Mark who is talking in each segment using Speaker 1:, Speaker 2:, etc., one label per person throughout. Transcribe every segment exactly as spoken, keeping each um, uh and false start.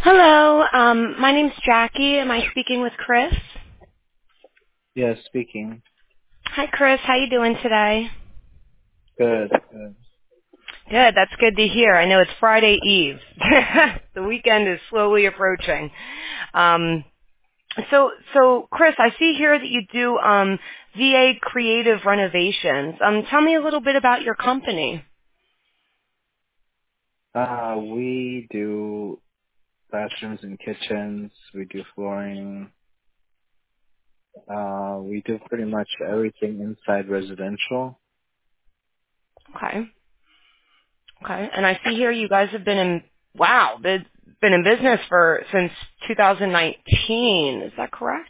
Speaker 1: Hello, um, my name's Jackie. Am I speaking with Chris?
Speaker 2: Yes, speaking.
Speaker 1: Hi, Chris. How you doing today?
Speaker 2: Good. Good.
Speaker 1: Good. That's good to hear. I know it's Friday Eve. The weekend is slowly approaching. Um, so, so Chris, I see here that you do um, V A creative renovations. Um, tell me a little bit about your company.
Speaker 2: Uh, we do bathrooms and kitchens. We do flooring. Uh, we do pretty much everything inside residential.
Speaker 1: Okay. Okay. And I see here you guys have been in wow, been been in business for since two thousand nineteen. Is that correct?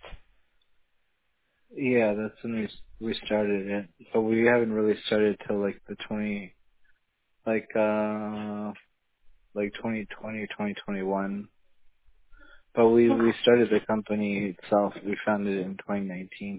Speaker 2: Yeah, that's when we we started it, but we haven't really started till like the twenty, like uh, like twenty twenty, twenty twenty-one. But we we started the company itself. We founded it in twenty nineteen.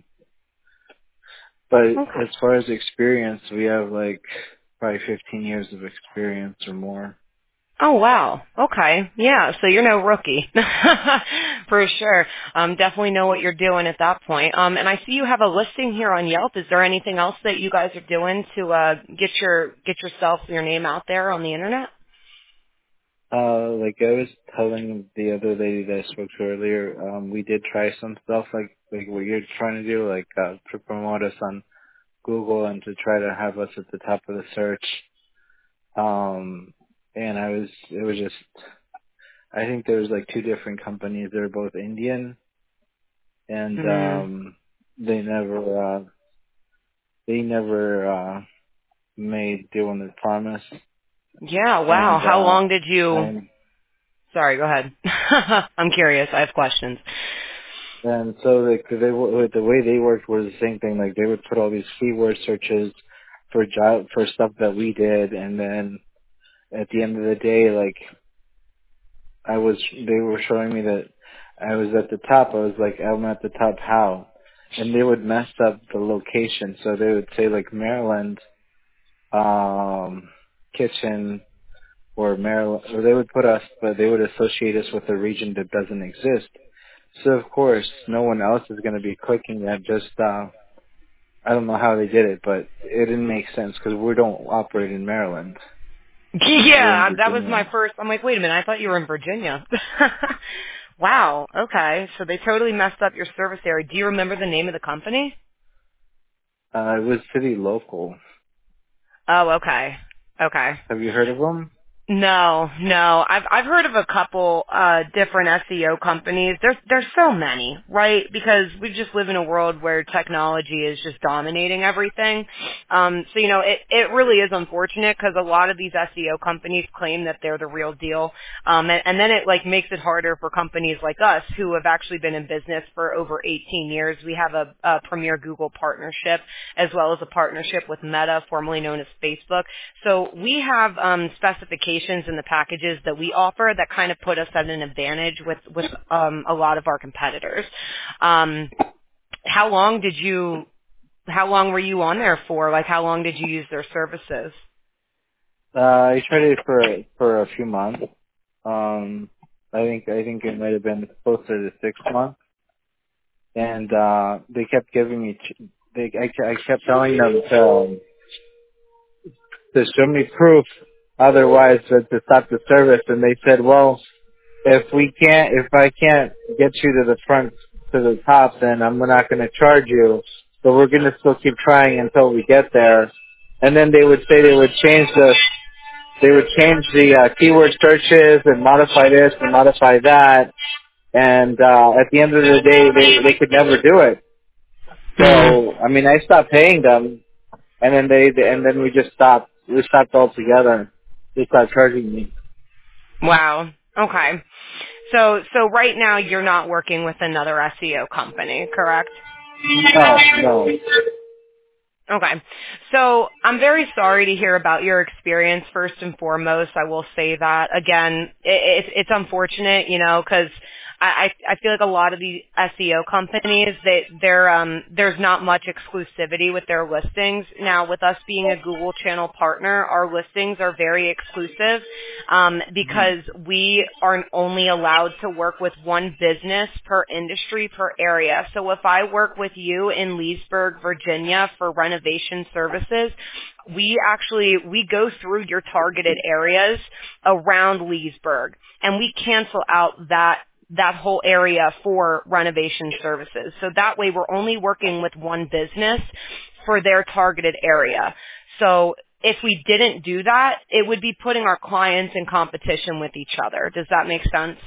Speaker 2: But
Speaker 1: Okay.
Speaker 2: as far as experience, we have like probably fifteen years of experience or more.
Speaker 1: Oh wow. Okay. Yeah. So you're no rookie, for sure. Um, definitely know what you're doing at that point. Um, and I see you have a listing here on Yelp. Is there anything else that you guys are doing to uh, get your get yourself your name out there on the internet?
Speaker 2: Uh, like I was telling the other lady that I spoke to earlier, um, we did try some stuff like like what you're trying to do, like uh, to promote us on Google and to try to have us at the top of the search. Um, and I was, it was just, I think there was like two different companies. They were both Indian, and
Speaker 1: Hmm.
Speaker 2: um, they never, uh, they never uh, made doing the promise.
Speaker 1: Yeah. Wow.
Speaker 2: And
Speaker 1: How
Speaker 2: uh,
Speaker 1: long did you?
Speaker 2: I'm
Speaker 1: Sorry. Go ahead. I'm curious. I have questions.
Speaker 2: And so the, they, wo- the way they worked was the same thing. Like they would put all these keyword searches for job for stuff that we did, and then at the end of the day, like I was, they were showing me that I was at the top. I was like, I'm at the top. How? And they would mess up the location. So they would say like Maryland um, kitchen or Maryland, or they would put us, but they would associate us with a region that doesn't exist. So of course, no one else is going to be clicking that. Just uh, I don't know how they did it, but it didn't make sense because we don't operate in Maryland. We're in
Speaker 1: Yeah, that was my
Speaker 2: Virginia.
Speaker 1: first. I'm like, wait a minute, I thought you were in Virginia. Wow. Okay, so they totally messed up your service area. Do you remember the name of the company?
Speaker 2: Uh, it was city local.
Speaker 1: Oh, okay. Okay.
Speaker 2: Have you heard of them?
Speaker 1: No, no. I've I've heard of a couple uh different S E O companies. There's there's so many, right? Because we just live in a world where technology is just dominating everything. Um so you know, it it really is unfortunate because a lot of these S E O companies claim that they're the real deal. Um and, and then it like makes it harder for companies like us who have actually been in business for over eighteen years. We have a, a premier Google partnership as well as a partnership with Meta, formerly known as Facebook. So we have um, specifications in the packages that we offer that kind of put us at an advantage with with um, a lot of our competitors. Um, how long did you? How long were you on there for? Like, how long did you use their services?
Speaker 2: Uh, I tried it for for a few months. Um, I think I think it might have been closer to six months, and uh, they kept giving me. ch- They I, ke- I kept telling them to um, to show me proof, otherwise to, to stop the service, and they said, well, if we can't, if I can't get you to the front, to the top, then I'm not going to charge you. So we're going to still keep trying until we get there. And then they would say they would change the, they would change the uh, keyword searches and modify this and modify that. And uh, at the end of the day, they they could never do it.
Speaker 1: Hmm.
Speaker 2: So I mean, I stopped paying them, and then they, and then we just stopped. We stopped altogether. They stopped charging me.
Speaker 1: Wow. Okay. So so right now you're not working with another S E O company, correct?
Speaker 2: No, no.
Speaker 1: Okay. So I'm very sorry to hear about your experience first and foremost. I will say that. Again, it, it, it's unfortunate, you know, because I, I feel like a lot of the S E O companies, they, they're, um, there's not much exclusivity with their listings. Now, with us being a Google Channel partner, our listings are very exclusive um, because we are only allowed to work with one business per industry per area. So if I work with you in Leesburg, Virginia for renovation services, we actually, we go through your targeted areas around Leesburg, and we cancel out that that whole area for renovation services. So that way we're only working with one business for their targeted area. So if we didn't do that, it would be putting our clients in competition with each other. Does that make sense?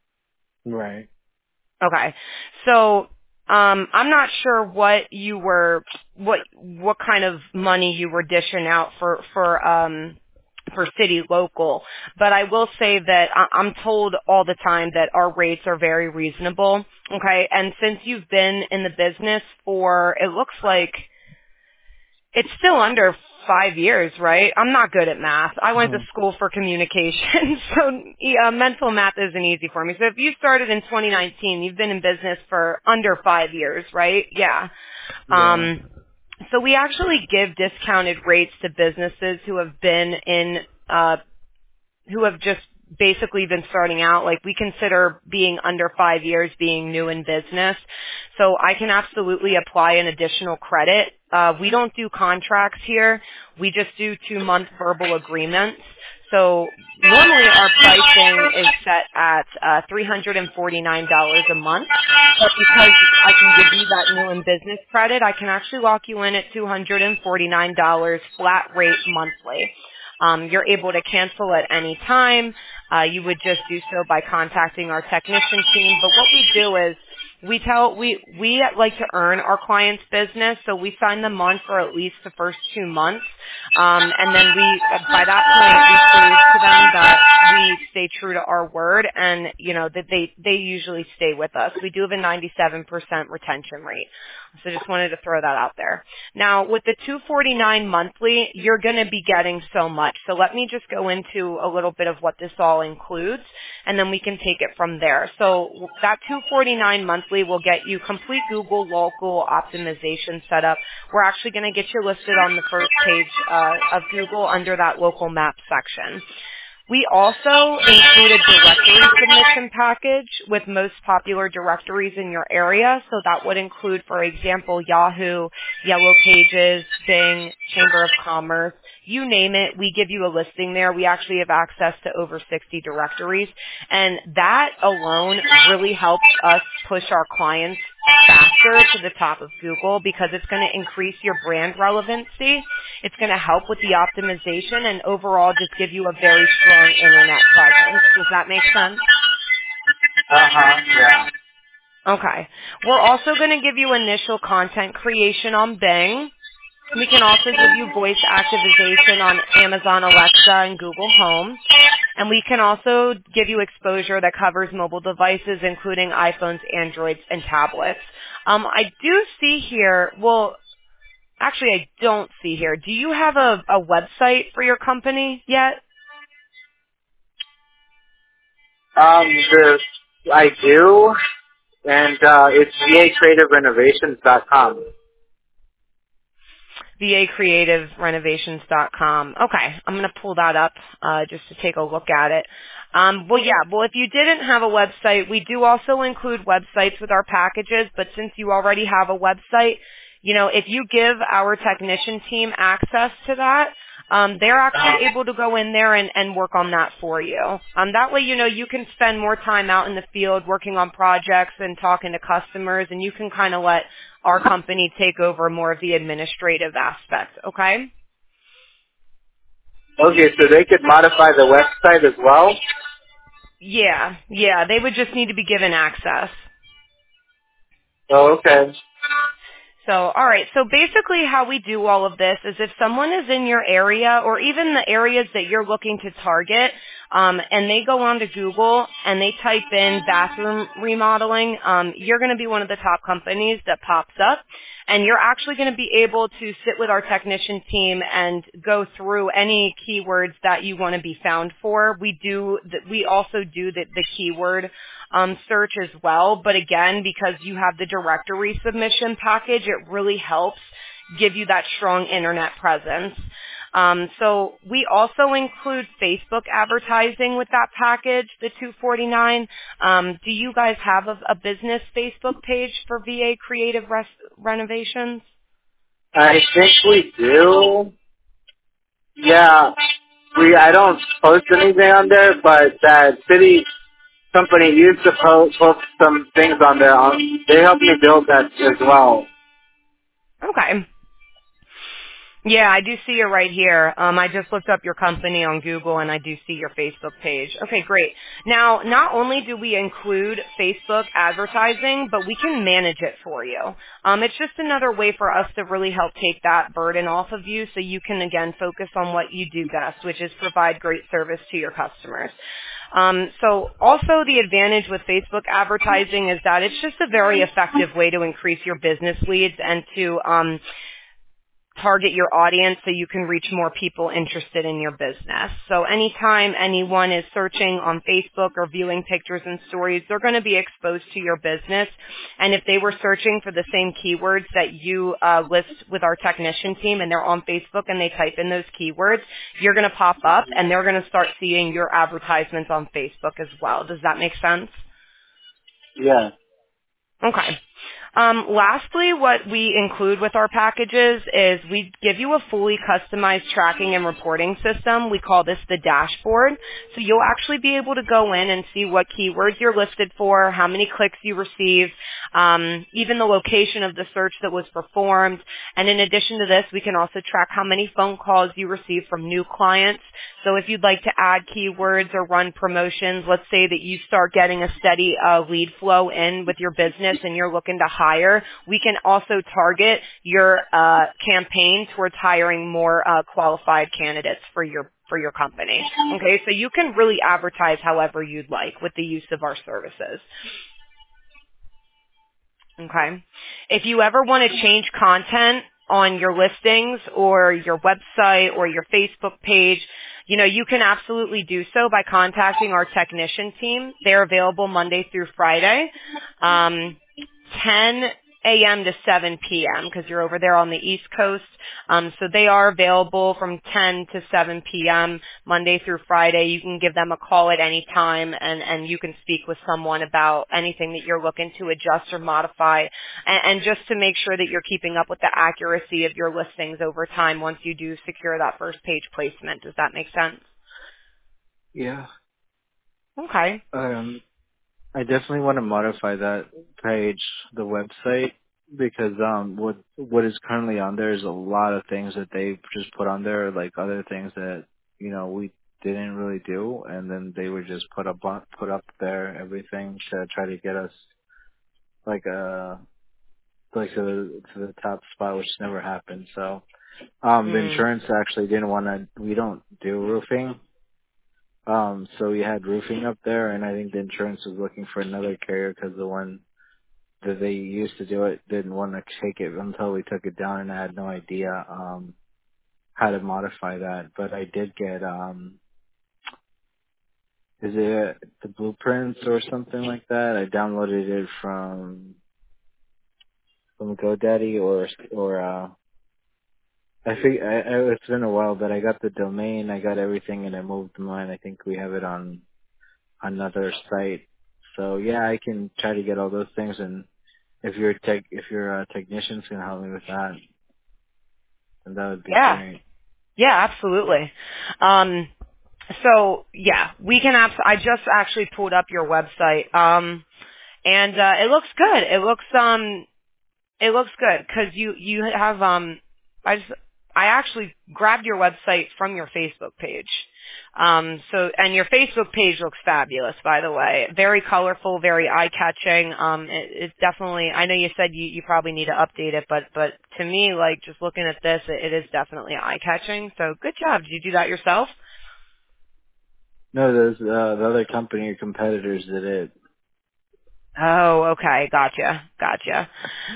Speaker 2: Right.
Speaker 1: Okay. So um, I'm not sure what you were, what what kind of money you were dishing out for for um, for City Local, but I will say that I- I'm told all the time that our rates are very reasonable. Okay, and since you've been in the business for, it looks like it's still under five years, right? I'm not good at math. I went
Speaker 2: Mm-hmm.
Speaker 1: to school for communication, so yeah, mental math isn't easy for me. So if you started in twenty nineteen, you've been in business for under five years, right? Yeah.
Speaker 2: Yeah.
Speaker 1: Um, so we actually give discounted rates to businesses who have been in, uh, who have just basically been starting out. Like, we consider being under five years being new in business. So I can absolutely apply an additional credit. Uh, we don't do contracts here. We just do two-month verbal agreements. So normally our pricing is set at uh, three hundred forty-nine dollars a month. But because I can give you that new in business credit, I can actually lock you in at two hundred forty-nine dollars flat rate monthly. Um, you're able to cancel at any time. Uh, you would just do so by contacting our technician team. But what we do is we tell we we like to earn our clients' business, so we sign them on for at least the first two months, um, and then we by that point we prove to them that we stay true to our word, and you know that they they usually stay with us. We do have a ninety-seven percent retention rate. So just wanted to throw that out there. Now, with the two forty-nine monthly, you're going to be getting so much. So let me just go into a little bit of what this all includes, and then we can take it from there. So that two forty-nine monthly will get you complete Google local optimization setup. We're actually going to get you listed on the first page uh, of Google under that local map section. We also include a directory submission package with most popular directories in your area. So that would include, for example, Yahoo, Yellow Pages, Bing, Chamber of Commerce. You name it, we give you a listing there. We actually have access to over sixty directories. And that alone really helps us push our clients faster to the top of Google because it's going to increase your brand relevancy. It's going to help with the optimization and overall just give you a very strong internet presence. Does that make sense?
Speaker 2: Uh-huh, yeah.
Speaker 1: Okay. We're also going to give you initial content creation on Bing. We can also give you voice activation on Amazon Alexa and Google Home. And we can also give you exposure that covers mobile devices, including iPhones, Androids, and tablets. Um, I do see here, well, actually I don't see here. Do you have a, a website for your company yet?
Speaker 2: Um, the, I do, and uh, it's v a creative renovations dot com.
Speaker 1: v a creative renovations dot com. Okay, I'm going to pull that up uh, just to take a look at it. Um, well, yeah, well, if you didn't have a website, we do also include websites with our packages, but since you already have a website, you know, if you give our technician team access to that, um, they're actually able to go in there and, and work on that for you. Um, that way, you know, you can spend more time out in the field working on projects and talking to customers, and you can kind of let our company take over more of the administrative aspect, okay?
Speaker 2: Okay, so they could modify the website as well?
Speaker 1: Yeah, yeah, they would just need to be given access.
Speaker 2: Oh, okay.
Speaker 1: So, all right. So basically how we do all of this is if someone is in your area or even the areas that you're looking to target, um, and they go onto Google and they type in bathroom remodeling, um, you're going to be one of the top companies that pops up. And you're actually going to be able to sit with our technician team and go through any keywords that you want to be found for. We do, we also do the, the keyword um, search as well. But again, because you have the directory submission package, it really helps give you that strong internet presence. Um, so we also include Facebook advertising with that package, the two forty-nine. Um, do you guys have a, a business Facebook page for V A Creative Res- Renovations?
Speaker 2: I think we do. Yeah, we. I don't post anything on there, but that city company used to post, post some things on there. Um, they helped me build that as well.
Speaker 1: Okay. Yeah, I do see you right here. Um, I just looked up your company on Google, and I do see your Facebook page. Okay, great. Now, not only do we include Facebook advertising, but we can manage it for you. Um, it's just another way for us to really help take that burden off of you so you can, again, focus on what you do best, which is provide great service to your customers. Um, so also the advantage with Facebook advertising is that it's just a very effective way to increase your business leads and to um, target your audience so you can reach more people interested in your business. So anytime anyone is searching on Facebook or viewing pictures and stories, they're going to be exposed to your business. And if they were searching for the same keywords that you uh, list with our technician team and they're on Facebook and they type in those keywords, you're going to pop up and they're going to start seeing your advertisements on Facebook as well. Does that make sense?
Speaker 2: Yeah.
Speaker 1: Okay. Um, lastly, what we include with our packages is we give you a fully customized tracking and reporting system. We call this the dashboard. So you'll actually be able to go in and see what keywords you're listed for, how many clicks you received, um, even the location of the search that was performed. And in addition to this, we can also track how many phone calls you receive from new clients. So if you'd like to add keywords or run promotions, let's say that you start getting a steady uh, lead flow in with your business and you're looking to hire, we can also target your uh, campaign towards hiring more uh, qualified candidates for your for your company. Okay, so you can really advertise however you'd like with the use of our services. Okay. If you ever want to change content on your listings or your website or your Facebook page, you know, you can absolutely do so by contacting our technician team. They're available Monday through Friday, um, ten a.m. to seven p.m. because you're over there on the East Coast. Um, so they are available from ten to seven p.m. Monday through Friday. You can give them a call at any time, and, and you can speak with someone about anything that you're looking to adjust or modify, and, and just to make sure that you're keeping up with the accuracy of your listings over time once you do secure that first page placement. Does that make sense?
Speaker 2: Yeah.
Speaker 1: Okay.
Speaker 2: Um, I definitely want to modify that page, the website, because um, what what is currently on there is a lot of things that they just put on there, like other things that you know we didn't really do, and then they would just put up on, put up there everything to try to get us like uh like to the to the top spot, which never happened. So um, the
Speaker 1: Mm.
Speaker 2: insurance actually didn't want to. We don't do roofing. Um, so we had roofing up there, and I think the insurance was looking for another carrier because the one that they used to do it didn't want to take it until we took it down, and I had no idea um how to modify that. But I did get um is it the blueprints or something like that? I downloaded it from from GoDaddy or or uh I think I, I, it's been a while, but I got the domain, I got everything, and I moved mine. I think we have it on another site. So yeah, I can try to get all those things, and if your tech, if your uh, technicians can help me with that, then that would be
Speaker 1: Yeah.
Speaker 2: great.
Speaker 1: Yeah, absolutely. Um, so yeah, we can. Abs- I just actually pulled up your website, um, and uh, it looks good. It looks um, it looks good because you you have um, I just I actually grabbed your website from your Facebook page. Um, so, and your Facebook page looks fabulous, by the way. Very colorful, very eye-catching. Um, it, it's definitely, I know you said you, you probably need to update it, but, but to me, like, just looking at this, it, it is definitely eye-catching. So good job. Did you do that yourself?
Speaker 2: No, those uh, the other company or competitors did it.
Speaker 1: Oh, okay. Gotcha. Gotcha.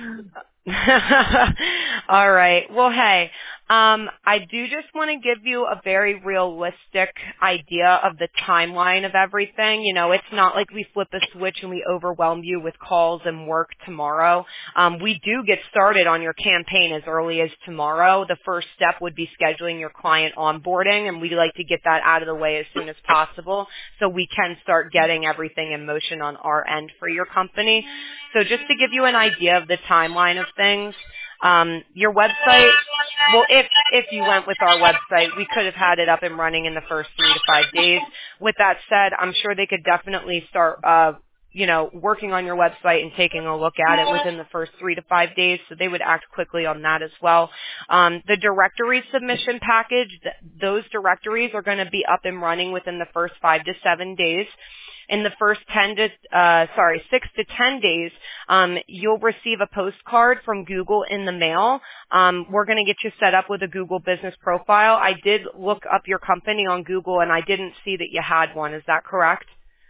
Speaker 1: All right. Well, hey, um, I do just want to give you a very realistic idea of the timeline of everything. You know, it's not like we flip a switch and we overwhelm you with calls and work tomorrow. Um, we do get started on your campaign as early as tomorrow. The first step would be scheduling your client onboarding, and we like to get that out of the way as soon as possible so we can start getting everything in motion on our end for your company. So just to give you an idea of the timeline of things, um, your website, well, if if you went with our website, we could have had it up and running in the first three to five days. With that said, I'm sure they could definitely start, uh, you know, working on your website and taking a look at it within the first three to five days. So they would act quickly on that as well. Um, the directory submission package, th- those directories are going to be up and running within the first five to seven days. In the first ten to, uh, sorry, six to ten days, um, you'll receive a postcard from Google in the mail. Um, we're going to get you set up with a Google business profile. I did look up your company on Google and I didn't see that you had one. Is that correct?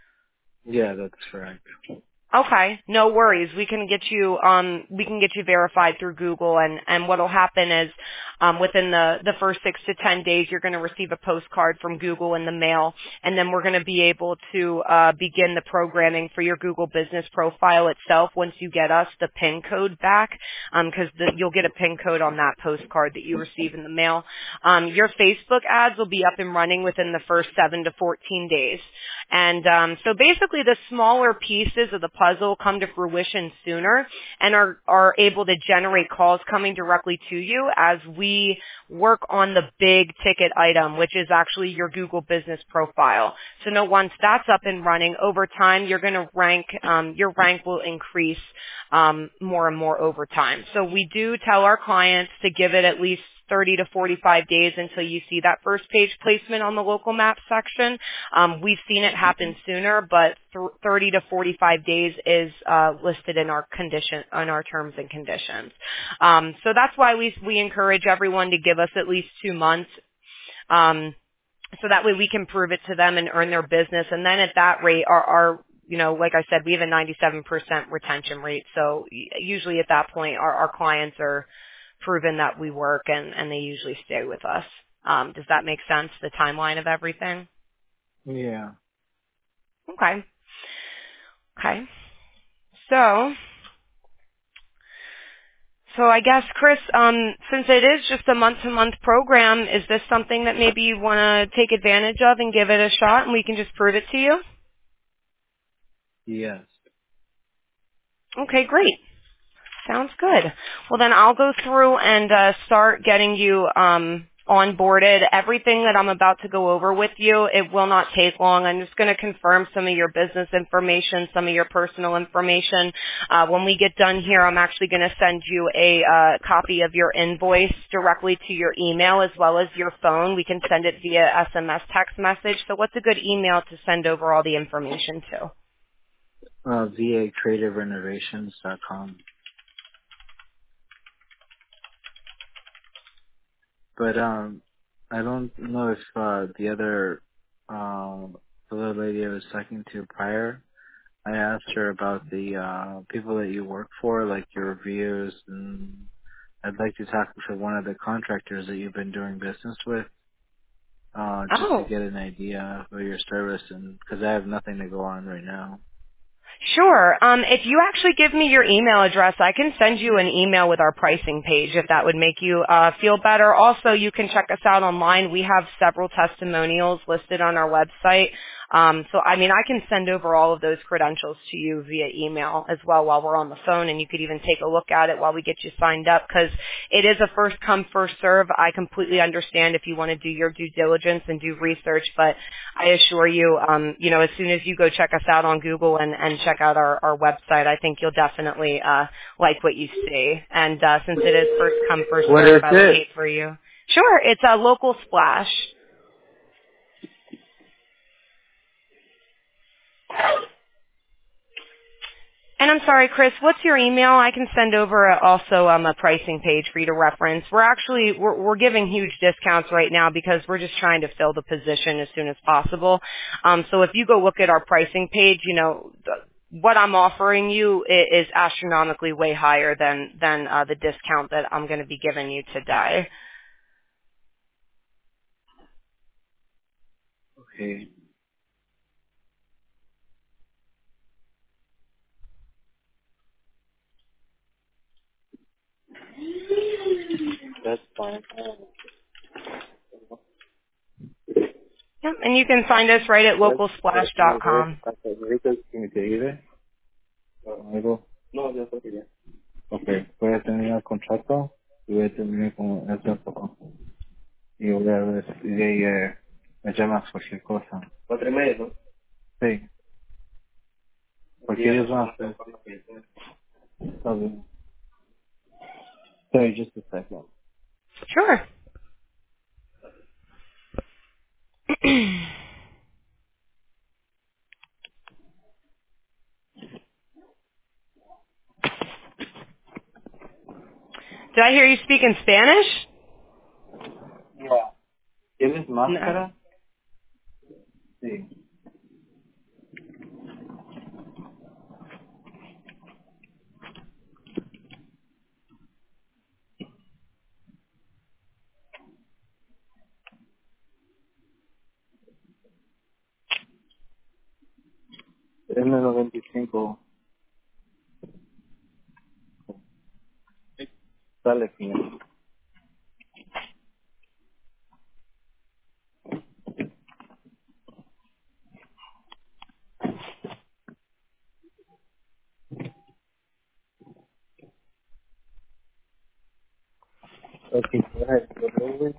Speaker 2: Yeah, that's correct.
Speaker 1: Okay, no worries. We can get you um we can get you verified through Google, and and what'll happen is um within the the first six to ten days you're going to receive a postcard from Google in the mail, and then we're going to be able to uh begin the programming for your Google business profile itself once you get us the PIN code back, um cuz you'll get a PIN code on that postcard that you receive in the mail. Um your Facebook ads will be up and running within the first seven to fourteen days. And um so basically the smaller pieces of the puzzle come to fruition sooner and are, are able to generate calls coming directly to you as we work on the big ticket item, which is actually your Google business profile. So no, once that's up and running, over time you're going to rank, um, your rank will increase um, more and more over time. So we do tell our clients to give it at least thirty to forty-five days until you see that first page placement on the local map section. Um, we've seen it happen sooner, but th- thirty to forty-five days is uh, listed in our condition, on our terms and conditions. Um, so that's why we we encourage everyone to give us at least two months. Um, so that way we can prove it to them and earn their business. And then at that rate, our, our you know, like I said, we have a ninety-seven percent retention rate. So usually at that point, our, our clients are proven that we work, and, and they usually stay with us. Um, does that make sense, the timeline of everything?
Speaker 2: Yeah.
Speaker 1: Okay. Okay. So, so I guess, Chris, um, since it is just a month-to-month program, is this something that maybe you want to take advantage of and give it a shot, and we can just prove it to you?
Speaker 2: Yes.
Speaker 1: Okay, great. Sounds good. Well, then I'll go through and uh, start getting you um, onboarded. Everything that I'm about to go over with you, it will not take long. I'm just going to confirm some of your business information, some of your personal information. Uh, when we get done here, I'm actually going to send you a uh, copy of your invoice directly to your email as well as your phone. We can send it via S M S text message. So what's a good email to send over all the information to?
Speaker 2: Uh, V A creative renovations dot com. But um, I don't know if uh, the other um, the little lady I was talking to prior, I asked her about the uh, people that you work for, like your reviews, and I'd like to talk to one of the contractors that you've been doing business with, uh, just to
Speaker 1: Oh,
Speaker 2: get an idea of your service, and because I have nothing to go on right now.
Speaker 1: sure. Um, if you actually give me your email address, I can send you an email with our pricing page if that would make you uh, feel better. Also, you can check us out online. We have several testimonials listed on our website. Um, so, I mean, I can send over all of those credentials to you via email as well while we're on the phone, and you could even take a look at it while we get you signed up because it is a first come, first serve. I completely understand if you want to do your due diligence and do research, but I assure you, um, you know, as soon as you go check us out on Google and, and check out our, our website, I think you'll definitely uh, like what you see. And uh, since it is first come, first
Speaker 2: What
Speaker 1: serve,
Speaker 2: is
Speaker 1: I would
Speaker 2: it?
Speaker 1: hate for you. Sure, it's a local splash. And I'm sorry, Chris, what's your email? I can send over a, also um, a pricing page for you to reference. We're actually, we're, we're giving huge discounts right now because we're just trying to fill the position as soon as possible. Um, so if you go look at our pricing page, you know, the, what I'm offering you is, is astronomically way higher than, than uh, the discount that I'm going to be giving you today.
Speaker 2: Okay. That's fine.
Speaker 1: Yep, and you can find us right at
Speaker 2: That's,
Speaker 1: local splash
Speaker 2: that's,
Speaker 1: dot
Speaker 2: voy a
Speaker 1: com.
Speaker 2: pasar ahorita que me te ayude o algo. No, ya está bien. Ok, voy a terminar el contrato y voy a terminar con eso poco. Y voy a ver si de ahí eh, me llamas cualquier cosa. Cuatro y medio, ¿no? Sí, porque ellos van a hacer. Está bien. Sorry, just a second.
Speaker 1: Sure. Did I hear you speak in Spanish?
Speaker 2: Yeah. ¿Tienes
Speaker 1: No.
Speaker 2: máscara? Sí. M noventa y cinco. Sale final. Okay, go ahead. Go over.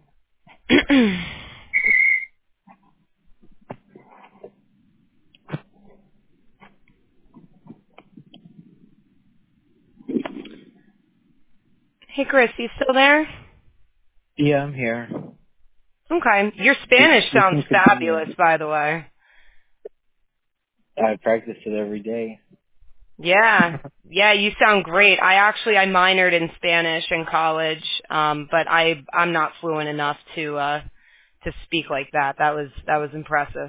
Speaker 1: Hey, Chris, you still there?
Speaker 2: Yeah, I'm here.
Speaker 1: Okay. Your
Speaker 2: You,
Speaker 1: Spanish
Speaker 2: you
Speaker 1: sounds
Speaker 2: can
Speaker 1: fabulous,
Speaker 2: continue.
Speaker 1: by the way.
Speaker 2: I practice it every day.
Speaker 1: Yeah. Yeah, you sound great. I actually I minored in Spanish in college, um, but I I'm not fluent enough to uh to speak like that. That was that was impressive.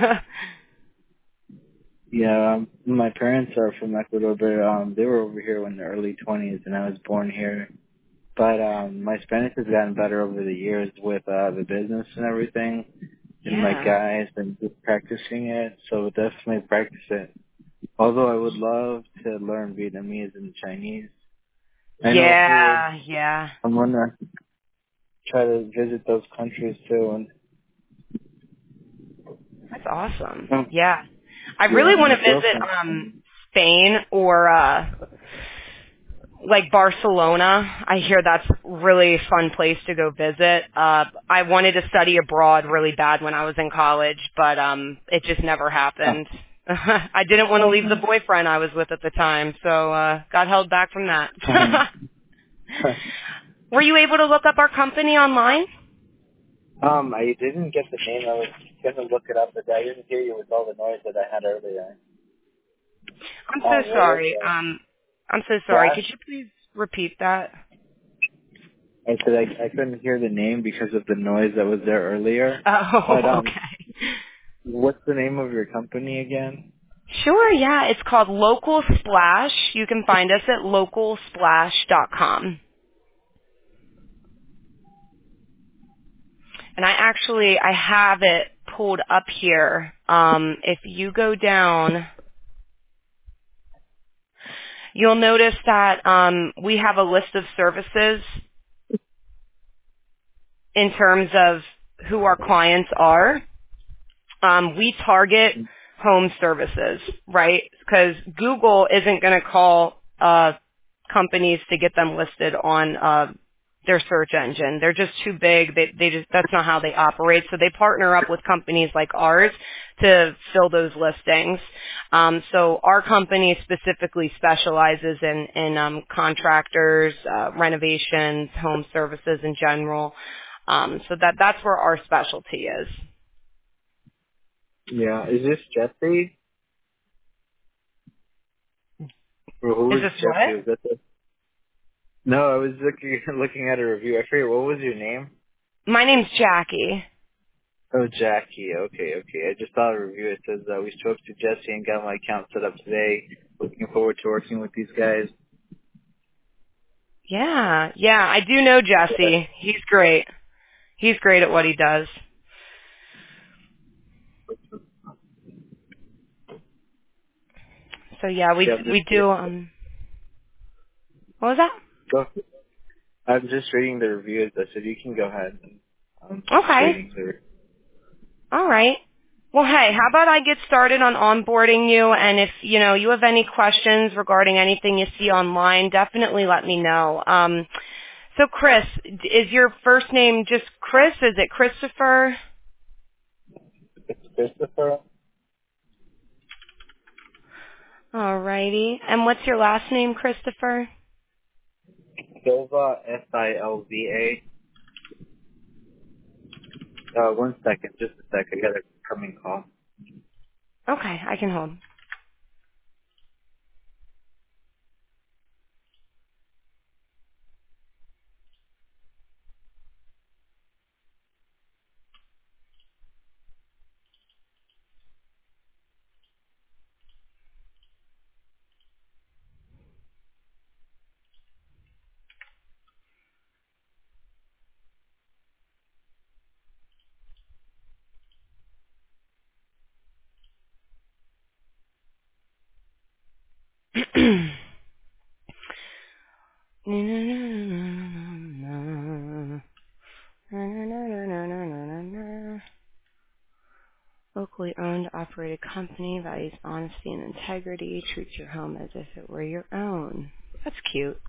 Speaker 2: Yeah, um, my parents are from Ecuador, but um, they were over here in the early twenties, and I was born here. But um, my Spanish has gotten better over the years with uh, the business and everything, and my
Speaker 1: Yeah.
Speaker 2: guys, and just practicing it. So definitely practice it. Although I would love to learn Vietnamese and Chinese. I know a few words.
Speaker 1: Yeah, yeah.
Speaker 2: I'm gonna try to visit those countries too. And
Speaker 1: That's awesome.
Speaker 2: um,
Speaker 1: Yeah. I
Speaker 2: yeah,
Speaker 1: really want
Speaker 2: my
Speaker 1: to visit
Speaker 2: girlfriend.
Speaker 1: um Spain or uh like Barcelona. I hear that's really a fun place to go visit. Uh I wanted to study abroad really bad when I was in college, but um it just never
Speaker 2: Oh.
Speaker 1: happened. I didn't want to leave the boyfriend I was with at the time, so uh got held back from that. Were you able to look up our company online?
Speaker 2: um, I didn't get the name. I was gonna look it up, but I didn't hear you with all the noise that I had earlier.
Speaker 1: I'm so
Speaker 2: Um, what was
Speaker 1: sorry.
Speaker 2: that?
Speaker 1: Um I'm so sorry.
Speaker 2: Flash?
Speaker 1: Could you please repeat that?
Speaker 2: I said I, I couldn't hear the name because of the noise that was there earlier. But
Speaker 1: Oh,
Speaker 2: um,
Speaker 1: okay.
Speaker 2: what's the name of your company again?
Speaker 1: Sure, yeah. It's called Local Splash. You can find us at local splash dot com. And I actually, I have it pulled up here. Um, if you go down, you'll notice that um, we have a list of services in terms of who our clients are. Um, we target home services, right? Because Google isn't going to call uh, companies to get them listed on uh, their search engine. They're just too big. They, they just that's not how they operate. So they partner up with companies like ours to fill those listings. Um, so our company specifically specializes in in um, contractors, uh, renovations, home services in general. Um, so that that's where our specialty is.
Speaker 2: Yeah. Is this Jesse? Or who
Speaker 1: Is
Speaker 2: was
Speaker 1: this
Speaker 2: Jesse?
Speaker 1: what?
Speaker 2: Was that the... No, I was looking looking at a review. I forget, what was your name?
Speaker 1: My name's Jackie.
Speaker 2: Oh, Jackie. Okay, okay. I just saw a review. It says uh, we spoke to Jesse and got my account set up today. Looking forward to working with these guys.
Speaker 1: Yeah, yeah, I do know
Speaker 2: Yeah.
Speaker 1: Jesse. He's great. He's great at what he does. So yeah, we
Speaker 2: Yeah, I'm just
Speaker 1: we do. Um, what was that?
Speaker 2: go. I'm just reading the reviews. I said you can go ahead. I'm just
Speaker 1: Okay.
Speaker 2: reading the.
Speaker 1: All right. Well, hey, how about I get started on onboarding you, and if, you know, you have any questions regarding anything you see online, definitely let me know. Um, so, Chris, d- is your first name just Chris? Is it Christopher?
Speaker 2: It's Christopher
Speaker 1: All righty. And what's your last name, Christopher?
Speaker 2: Silva, S I L V A. Uh, one second, just a sec. I got a coming call.
Speaker 1: Okay, I can hold. Locally owned, operated company, values honesty and integrity, treats your home as if it were your own. That's cute.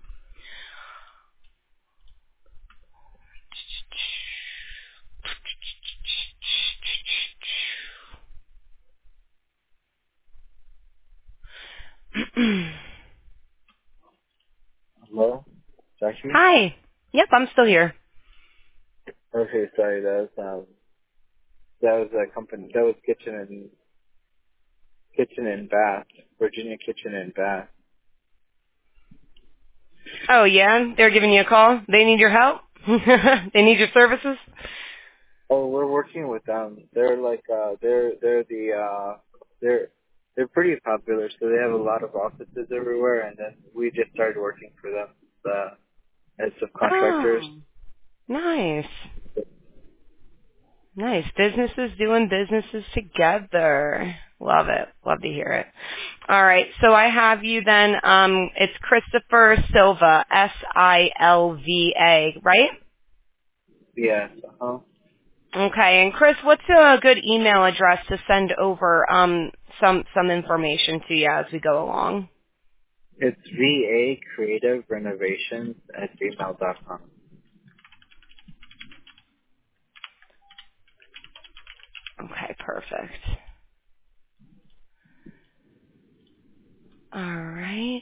Speaker 2: Hello, Jackie.
Speaker 1: Hi. Yep, I'm still here.
Speaker 2: Okay, sorry. That was um, that was a company. That was kitchen and kitchen and bath. Virginia Kitchen and Bath.
Speaker 1: Oh yeah, they're giving you a call. They need your help. They need your services.
Speaker 2: Oh, we're working with them. They're like uh, they're they're the uh, they're they're pretty popular. So they have a lot of offices everywhere, and then we just started working for them uh, as subcontractors.
Speaker 1: Oh, nice, nice. Businesses doing businesses together. Love it. Love to hear it. All right, so I have you then. Um, it's Christopher Silva, S I L V A, right?
Speaker 2: Yes. Uh-huh.
Speaker 1: Okay, and Chris, what's a good email address to send over um, some some information to you as we go along?
Speaker 2: It's V A Creative Renovations at gmail dot com.
Speaker 1: Okay, perfect. All right.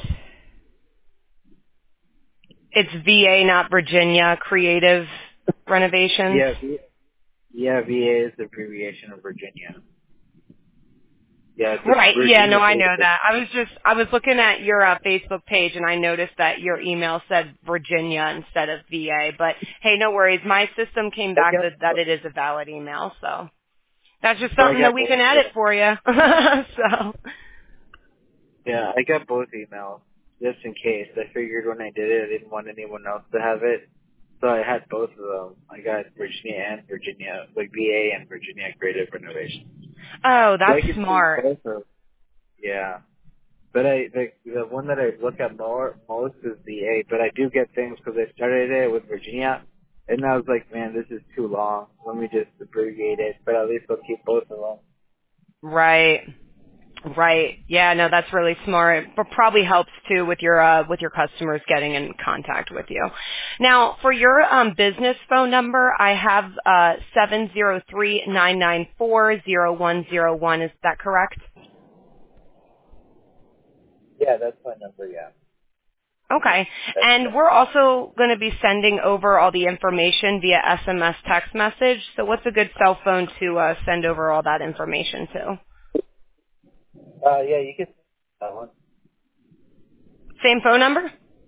Speaker 1: It's V A, not Virginia, Creative Renovations.
Speaker 2: Yeah, v- yeah. V A is the abbreviation of Virginia. Yeah, it's a
Speaker 1: Right. Yeah, no,
Speaker 2: Virginia
Speaker 1: I know
Speaker 2: based.
Speaker 1: that. I was just, I was looking at your uh, Facebook page and I noticed that your email said Virginia instead of V A. But hey, no worries. My system came
Speaker 2: I
Speaker 1: back
Speaker 2: got
Speaker 1: that, that it is a valid email. So that's just
Speaker 2: so I
Speaker 1: something that
Speaker 2: got
Speaker 1: we
Speaker 2: both.
Speaker 1: can edit for you. So.
Speaker 2: Yeah, I got both emails just in case. I figured when I did it, I didn't want anyone else to have it, so I had both of them. I got Virginia and Virginia, like V A and Virginia Creative Renovation.
Speaker 1: Oh,
Speaker 2: So
Speaker 1: that's
Speaker 2: I could see
Speaker 1: smart.
Speaker 2: both of. Yeah, but I the the one that I look at more most is V A. But I do get things because I started it with Virginia, and I was like, man, this is too long. Let me just abbreviate it. But at least I'll keep both of them.
Speaker 1: Right. Right. Yeah, no, that's really smart. But probably helps too with your uh with your customers getting in contact with you. Now, for your um business phone number, I have uh seven zero three nine nine four zero one zero one. Is that correct?
Speaker 2: Yeah, that's my number. Yeah.
Speaker 1: Okay. And we're also going to be sending over all the information via S M S text message. So what's a good cell phone to uh, send over all that information to?
Speaker 2: Uh, yeah, you can. That one.
Speaker 1: Same phone number?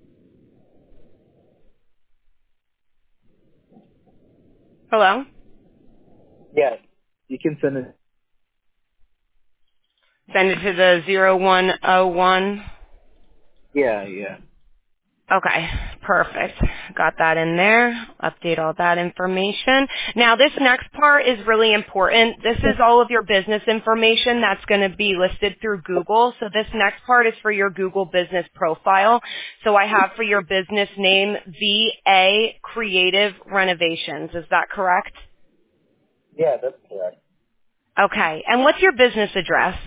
Speaker 1: Hello?
Speaker 2: Yeah, you can send it.
Speaker 1: Send it to the zero one zero one.
Speaker 2: Yeah, yeah.
Speaker 1: Okay, perfect. Got that in there. Update all that information. Now this next part is really important. This is all of your business information that's going to be listed through Google. So this next part is for your Google business profile. So I have for your business name V A Creative Renovations. Is that correct?
Speaker 2: Yeah, that's correct.
Speaker 1: Okay. And what's your business address?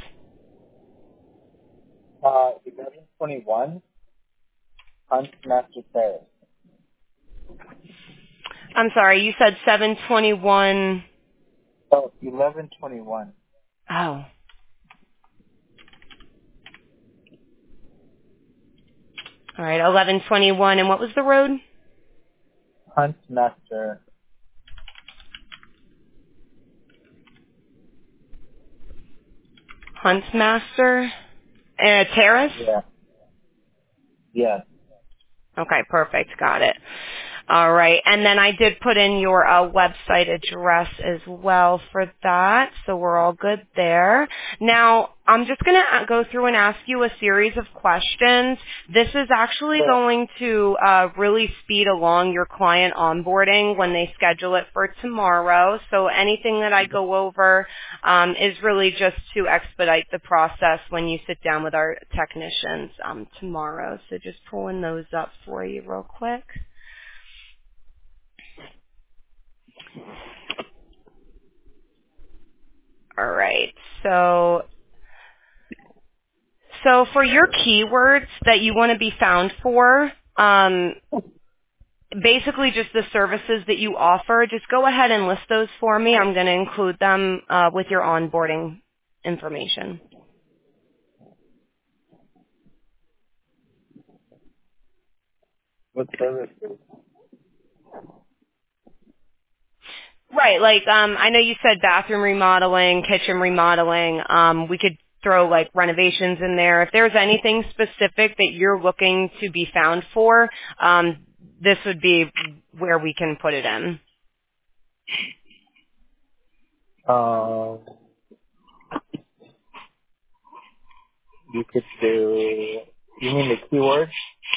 Speaker 2: Uh, eleven twenty-one Hunt Master Terrace.
Speaker 1: I'm sorry, you said seven twenty-one.
Speaker 2: Oh, eleven twenty-one
Speaker 1: Oh, all right, eleven twenty-one. And what was the road?
Speaker 2: Hunt Master.
Speaker 1: Huntsmaster uh, Terrace?
Speaker 2: Yeah. Yeah.
Speaker 1: Okay, perfect. Got it. All right. And then I did put in your uh, website address as well for that, so we're all good there. Now, I'm just going to go through and ask you a series of questions. This is actually
Speaker 2: Sure.
Speaker 1: going to uh, really speed along your client onboarding when they schedule it for tomorrow. So anything that I go over um, is really just to expedite the process when you sit down with our technicians um, tomorrow. So just pulling those up for you real quick. All right. So, so for your keywords that you want to be found for, um, basically just the services that you offer, just go ahead and list those for me. I'm going to include them uh, with your onboarding information.
Speaker 2: What service?
Speaker 1: Right. Like, um, I know you said bathroom remodeling, kitchen remodeling. Um, we could throw like renovations in there. If there's anything specific that you're looking to be found for, um, this would be where we can put it in.
Speaker 2: Um, you could do. You mean the keyword?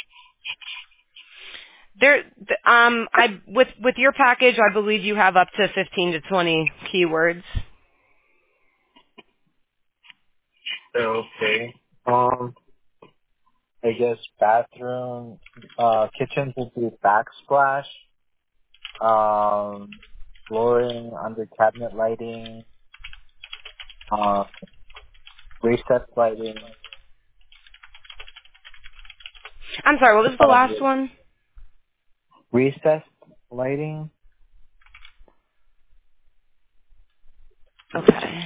Speaker 1: There, th- um, I with with your package, I believe you have up to fifteen to twenty keywords.
Speaker 2: Okay. Um, I guess bathroom, uh, kitchen would be backsplash. Um, flooring, under cabinet lighting, uh, recess lighting.
Speaker 1: I'm sorry, what was the
Speaker 2: Um,
Speaker 1: last one?
Speaker 2: recessed lighting.
Speaker 1: Okay,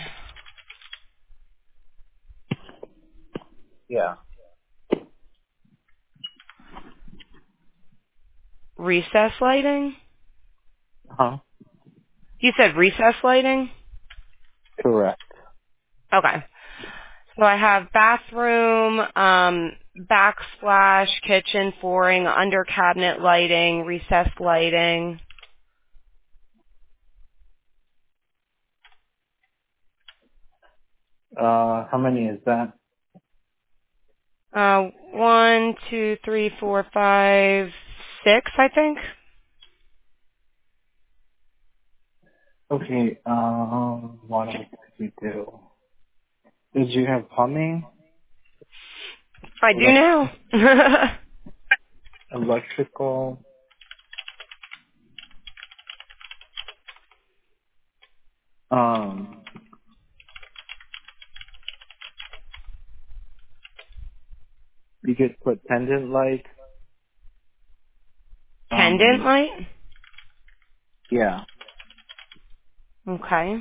Speaker 2: Yeah.
Speaker 1: recess lighting.
Speaker 2: Huh.
Speaker 1: You said recess lighting.
Speaker 2: Correct.
Speaker 1: Okay, so I have bathroom, um, backsplash, kitchen, flooring, under cabinet lighting, recessed lighting.
Speaker 2: Uh, how many is that?
Speaker 1: Uh, one, two, three, four, five, six, I think.
Speaker 2: Okay. Um, what else did we do? Did you have plumbing?
Speaker 1: I do
Speaker 2: Elect-
Speaker 1: now.
Speaker 2: electrical? Um, you could put pendant lights.
Speaker 1: Pendant
Speaker 2: Um,
Speaker 1: light.
Speaker 2: yeah.
Speaker 1: Okay.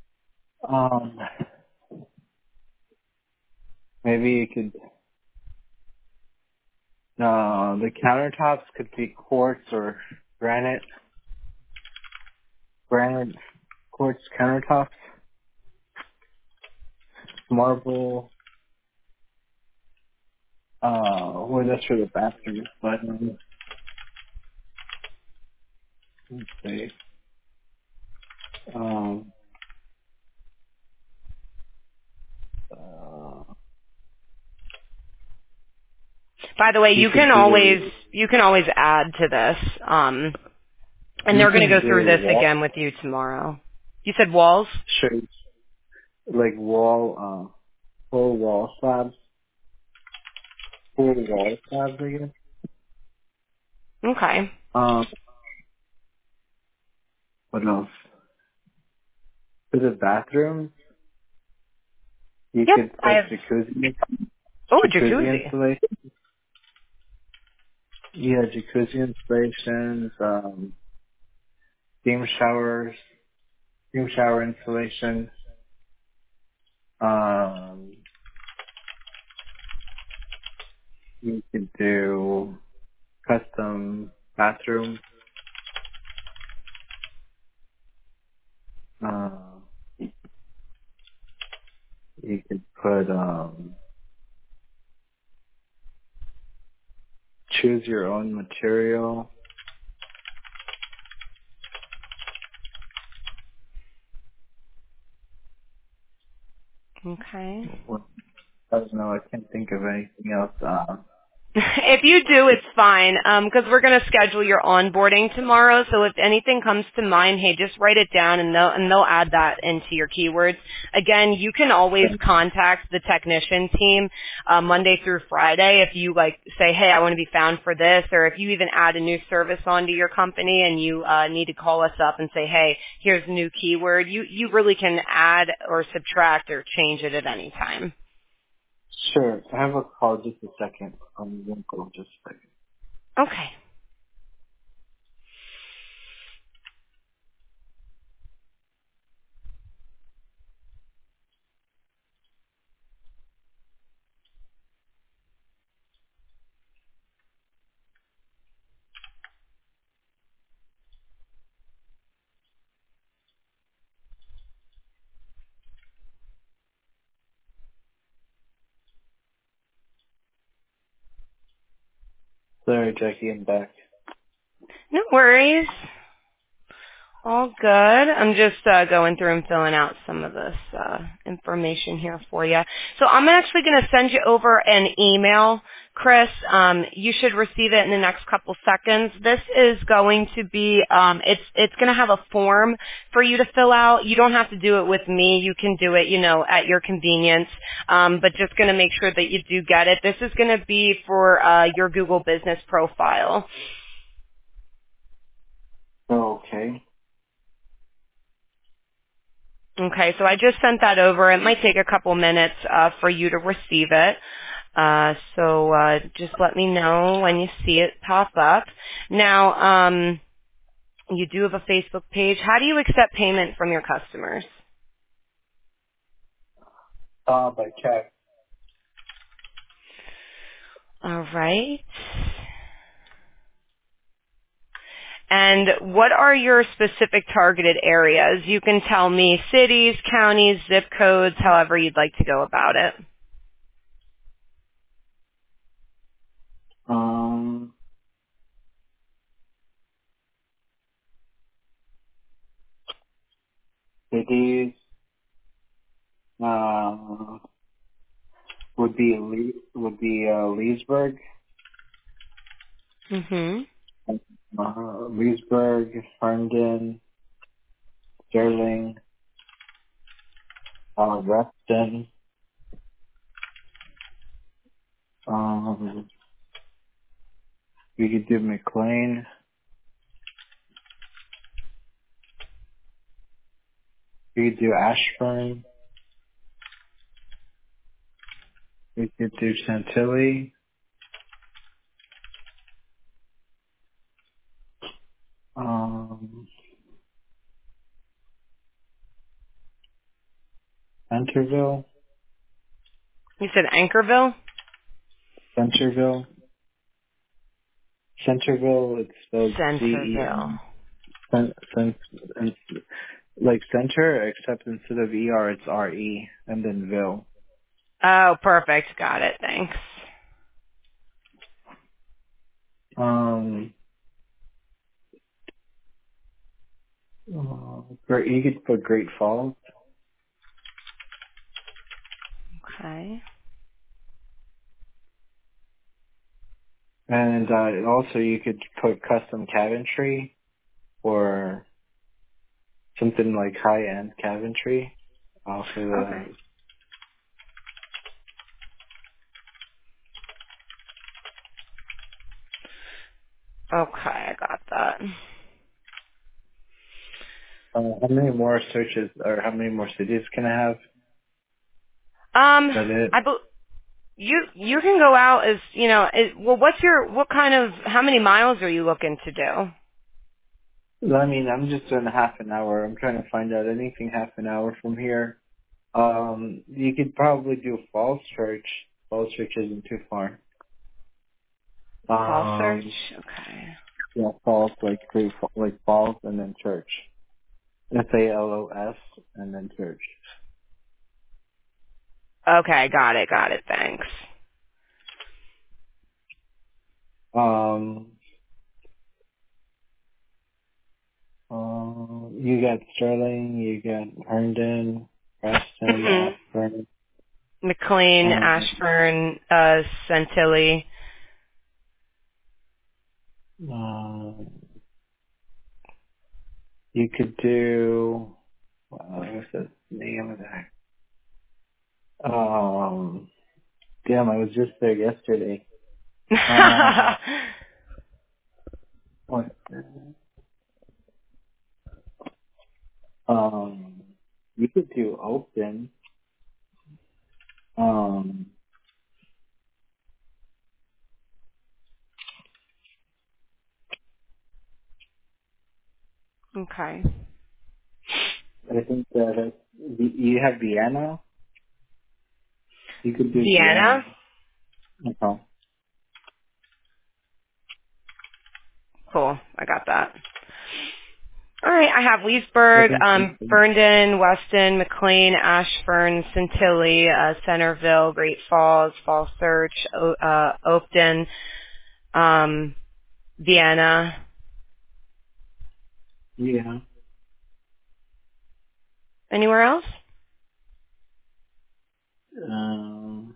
Speaker 2: Um, maybe you could. Uh, the countertops could be quartz or granite, granite, quartz countertops, marble. Uh, well, that's for the bathroom, but um, let's see. Um, uh,
Speaker 1: By the way,
Speaker 2: you
Speaker 1: you
Speaker 2: could
Speaker 1: can always
Speaker 2: do,
Speaker 1: you can always add to this. Um, and
Speaker 2: you
Speaker 1: they're going
Speaker 2: can
Speaker 1: to go through
Speaker 2: do
Speaker 1: this
Speaker 2: wall,
Speaker 1: again with you tomorrow. You said walls?
Speaker 2: shapes, like wall, uh, full wall slabs, full wall slabs, I guess.
Speaker 1: Okay.
Speaker 2: Um, what else? For the bathroom, you
Speaker 1: Yep.
Speaker 2: could
Speaker 1: I
Speaker 2: put
Speaker 1: have.
Speaker 2: jacuzzi,
Speaker 1: Oh,
Speaker 2: jacuzzi
Speaker 1: jacuzzi.
Speaker 2: installation. Yeah, jacuzzi installations, um, steam showers, steam shower installation. Um, you could do custom bathroom. Uh, you could put um, choose your own material.
Speaker 1: Okay.
Speaker 2: Well, I don't know. I can't think of anything else. Uh,
Speaker 1: If you do, it's fine, because we're going to schedule your onboarding tomorrow. So if anything comes to mind, hey, just write it down, and they'll and they'll add that into your keywords. Again, you can always contact the technician team uh, Monday through Friday if you like say, hey, I want to be found for this, or if you even add a new service onto your company and you uh, need to call us up and say, hey, here's a new keyword. You you really can add or subtract or change it at any time.
Speaker 2: sure. I have a call. Just a second. Um, one call. Just a second.
Speaker 1: Okay.
Speaker 2: Sorry, Jackie. I'm back.
Speaker 1: No worries. All good. I'm just uh, going through and filling out some of this uh, information here for you. So I'm actually going to send you over an email, Chris. Um, you should receive it in the next couple seconds. This is going to be, um, it's it's going to have a form for you to fill out. You don't have to do it with me. You can do it, you know, at your convenience. Um, but just going to make sure that you do get it. This is going to be for uh, your Google Business profile.
Speaker 2: Okay.
Speaker 1: Okay, so I just sent that over. It might take a couple minutes uh, for you to receive it. Uh, so uh, just let me know when you see it pop up. Now, um, you do have a Facebook page. How do you accept payment from your customers?
Speaker 2: Uh, by check.
Speaker 1: All right. And what are your specific targeted areas? You can tell me cities, counties, zip codes, however you'd like to go about it.
Speaker 2: Um, cities. Uh, would be Le- would be uh, Leesburg,
Speaker 1: Mm-hmm.
Speaker 2: uh, Leesburg, Herndon, Sterling, uh, Reston. Um, we could do McLean. We could do Ashburn. We could do Chantilly. Um, Centerville.
Speaker 1: You said Anchorville?
Speaker 2: Centerville. Centerville, it's spelled C E
Speaker 1: Centerville.
Speaker 2: N. Cen- cen- and like center, except instead of E R, it's R E, and then Ville.
Speaker 1: Oh, perfect. Got it. Thanks.
Speaker 2: Um, uh, great, you could put Great Falls,
Speaker 1: Okay.
Speaker 2: and uh, also you could put custom cabinetry or something like high-end cabinetry uh, for
Speaker 1: Okay.
Speaker 2: the.
Speaker 1: Okay, I got that.
Speaker 2: Uh, how many more searches or how many more cities can I have?
Speaker 1: Um,
Speaker 2: Is that it?
Speaker 1: I bel you you can go out as you know. It, well, what's your what kind of how many miles are you looking to do?
Speaker 2: I mean, I'm just doing half an hour. I'm trying to find out anything half an hour from here. Um, you could probably do Falls Church. Falls Church isn't too far.
Speaker 1: Fall search.
Speaker 2: Um,
Speaker 1: Okay.
Speaker 2: yeah, Falls like Great Fa- like Falls and then Church. F A L O S and then Church.
Speaker 1: Okay, got it, got it. Thanks.
Speaker 2: Um, uh, you got Sterling, you got Herndon, Preston,
Speaker 1: Mhm.
Speaker 2: Ashburn.
Speaker 1: McLean,
Speaker 2: Um,
Speaker 1: Ashburn, uh, Centilly.
Speaker 2: uh, you could do. Uh, what's the name of that? Um, damn, I was just there yesterday. Um, what? Um, you could do Oakton. Um,
Speaker 1: Okay.
Speaker 2: I think that you you have Vienna. You could do Vienna.
Speaker 1: Vienna.
Speaker 2: Okay.
Speaker 1: Cool. I got that. All right. I have
Speaker 2: I
Speaker 1: Leesburg,
Speaker 2: think
Speaker 1: um,
Speaker 2: you
Speaker 1: Burndon, Weston, McLean, Ashburn, Centilly, uh, Centerville, Great Falls, Fall Search, o- uh, Oakton, um, Vienna.
Speaker 2: yeah.
Speaker 1: Anywhere else?
Speaker 2: Um,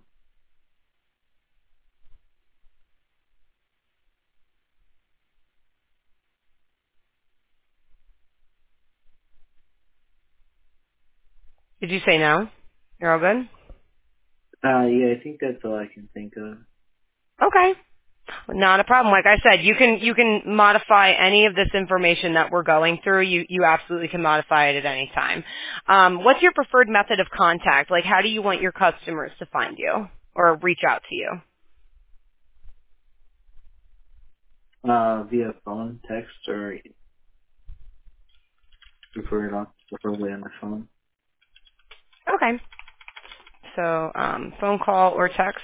Speaker 1: Did you say no? You're all good?
Speaker 2: uh, yeah, I think that's all I can think of.
Speaker 1: Okay. Not a problem. Like I said, you can you can modify any of this information that we're going through. You you absolutely can modify it at any time. Um, what's your preferred method of contact? Like, how do you want your customers to find you or reach out to you?
Speaker 2: Uh, via phone, text, or prefer it on preferably on the phone.
Speaker 1: Okay. So um, phone call or text,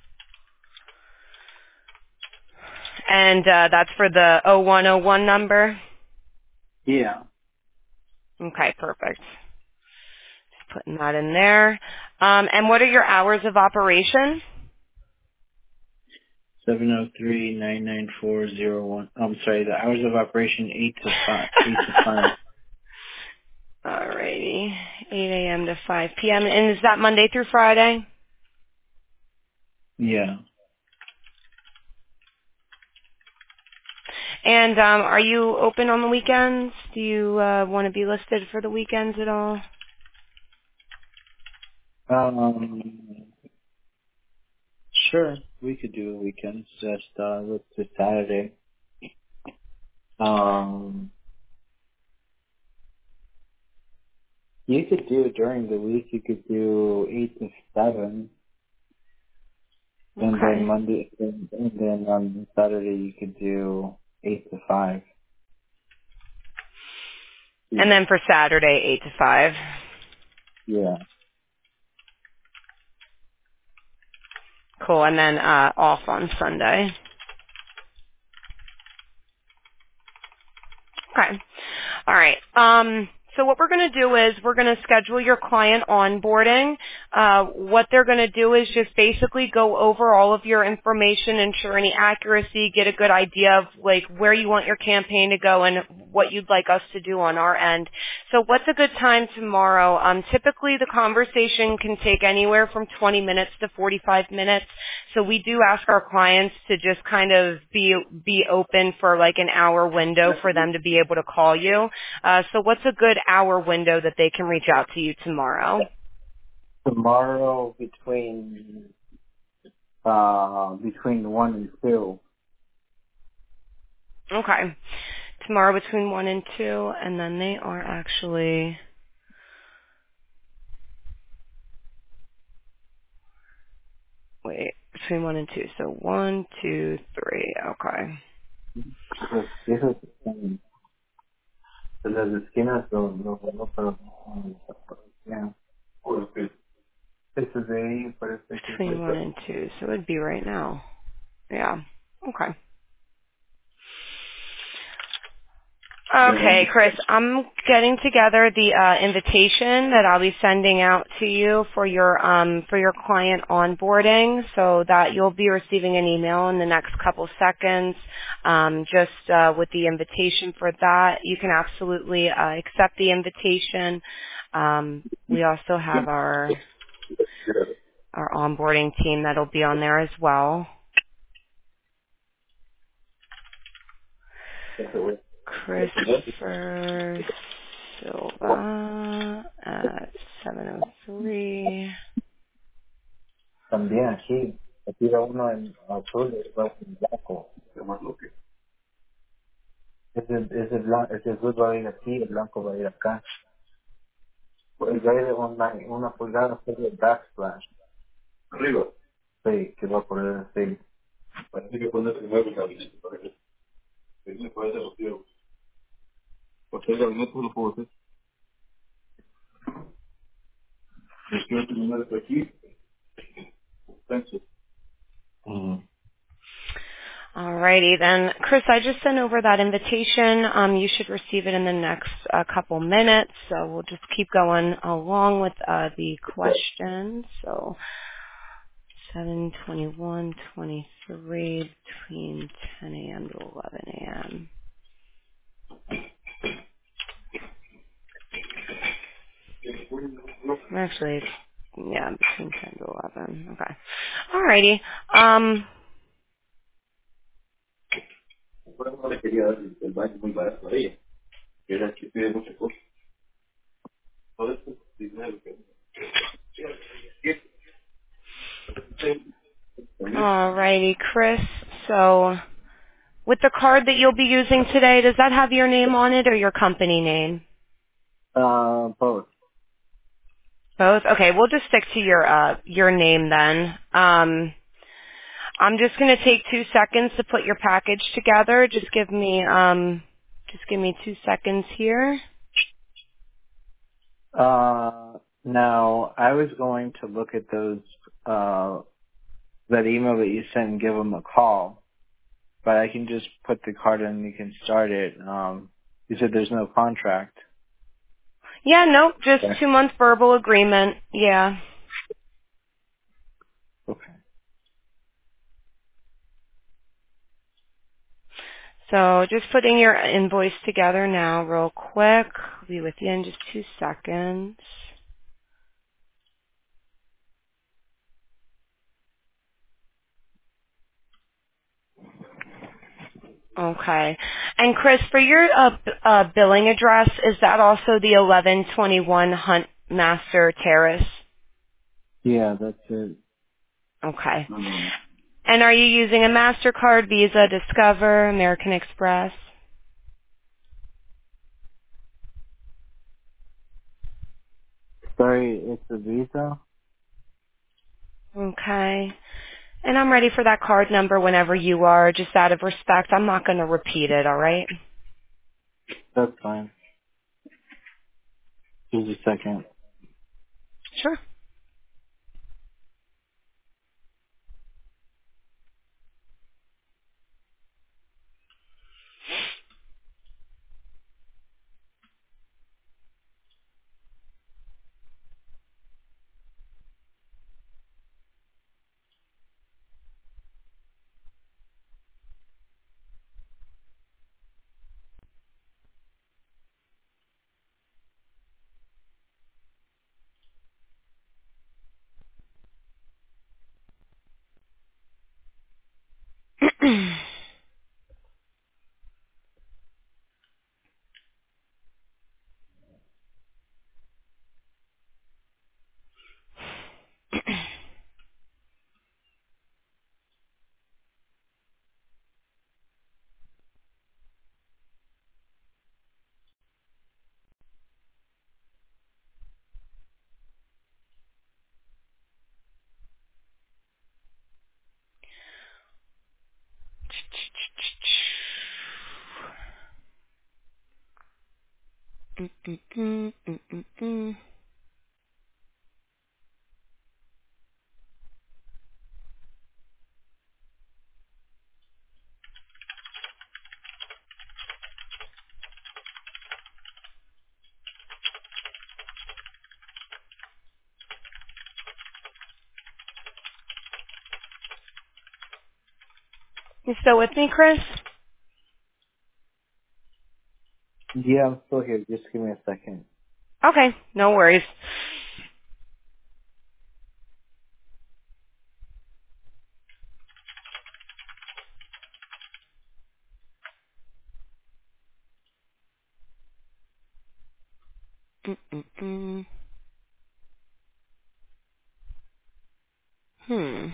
Speaker 1: and uh, that's for the oh one oh one number.
Speaker 2: Yeah.
Speaker 1: Okay, perfect. Just putting that in there. Um, and what are your hours of operation?
Speaker 2: Seven zero three nine nine four zero one. I'm sorry. The hours of operation eight to five. Eight to five.
Speaker 1: Alrighty, eight a.m. to five p.m. And is that Monday through Friday?
Speaker 2: Yeah.
Speaker 1: And um, are you open on the weekends? Do you uh, want to be listed for the weekends at all?
Speaker 2: Um. Sure. We could do a weekend. Just uh, let's do Saturday. Um. You could do it during the week. You could do eight to seven, and then
Speaker 1: Okay.
Speaker 2: Monday, and, and then on Saturday you could do eight to five.
Speaker 1: And then for Saturday, eight to five.
Speaker 2: Yeah.
Speaker 1: Cool. And then uh, off on Sunday. Okay. All right. Um, so what we're going to do is we're going to schedule your client onboarding. Uh, what they're going to do is just basically go over all of your information, ensure any accuracy, get a good idea of like where you want your campaign to go and what you'd like us to do on our end. So what's a good time tomorrow? Um, typically the conversation can take anywhere from twenty minutes to forty-five minutes. So we do ask our clients to just kind of be be open for like an hour window for them to be able to call you. Uh, so what's a good hour window that they can reach out to you tomorrow?
Speaker 2: Tomorrow between uh between one and two.
Speaker 1: Okay. Tomorrow between one and two, and then they are actually, wait, between one and two. So one, two, three. Okay.
Speaker 2: Pues, eso es, las esquinas lo, lo bueno, pero yeah. This is de ahí parece que
Speaker 1: Between one and two. So it would be right now. Yeah. Okay. Okay, Chris, I'm getting together the uh, invitation that I'll be sending out to you for your um, for your client onboarding, so that you'll be receiving an email in the next couple seconds, um, just uh, with the invitation for that. You can absolutely uh, accept the invitation. Um, we also have our our onboarding team that'll be on there as well. Christopher Silva at seven oh three.
Speaker 2: también aquí, aquí va uno en azul y va en blanco. Ese, ese, blanco, ese azul va a ir aquí, el blanco va a ir acá. Pues va a ir una, una pulgada por el backsplash. Arriba. Sí, que va a poner así. Parece que poner primero el gabinete para que se puede hacer los tiempos. Porque el gabinete no lo puedo hacer. Yo quiero terminar esto aquí. Thanks. Mm.
Speaker 1: Alrighty then. Chris, I just sent over that invitation. Um, you should receive it in the next uh, couple minutes. So we'll just keep going along with uh, the questions. So seven twenty-one twenty-three between ten a.m. to eleven a.m. Actually, yeah, between ten to eleven. Okay. Alrighty. Um,
Speaker 2: Por eso no le quería dar el, el baño muy barato a ella. Que era que pide muchas cosas. Todo esto es dinero que...
Speaker 1: alrighty, Chris. So with the card that you'll be using today, does that have your name on it or your company name?
Speaker 2: Uh, both.
Speaker 1: Both? Okay, we'll just stick to your uh your name then. Um I'm just gonna take two seconds to put your package together. Just give me um just give me two seconds here.
Speaker 2: Uh, now, I was going to look at those, uh, that email that you sent and give them a call, but I can just put the card in and you can start it. Um, you said there's no contract.
Speaker 1: Yeah, nope, just
Speaker 2: Okay.
Speaker 1: two month verbal agreement. Yeah.
Speaker 2: Okay.
Speaker 1: So just putting your invoice together now real quick. I'll be with you in just two seconds. Okay. And Chris, for your uh, b- uh, billing address, is that also the eleven twenty-one Hunt Master Terrace?
Speaker 2: Yeah, that's it.
Speaker 1: Okay.
Speaker 2: Um,
Speaker 1: And are you using a MasterCard, Visa, Discover, American Express?
Speaker 2: sorry, it's a Visa?
Speaker 1: Okay. And I'm ready for that card number whenever you are. Just out of respect, I'm not going to repeat it, all right?
Speaker 2: That's fine. Just a second.
Speaker 1: Sure. Mm-mm-mm-mm-mm-mm. You still with me, Chris?
Speaker 2: Yeah, I'm still here. Just give me a second.
Speaker 1: Okay, no worries. Mm-mm-mm. Hmm.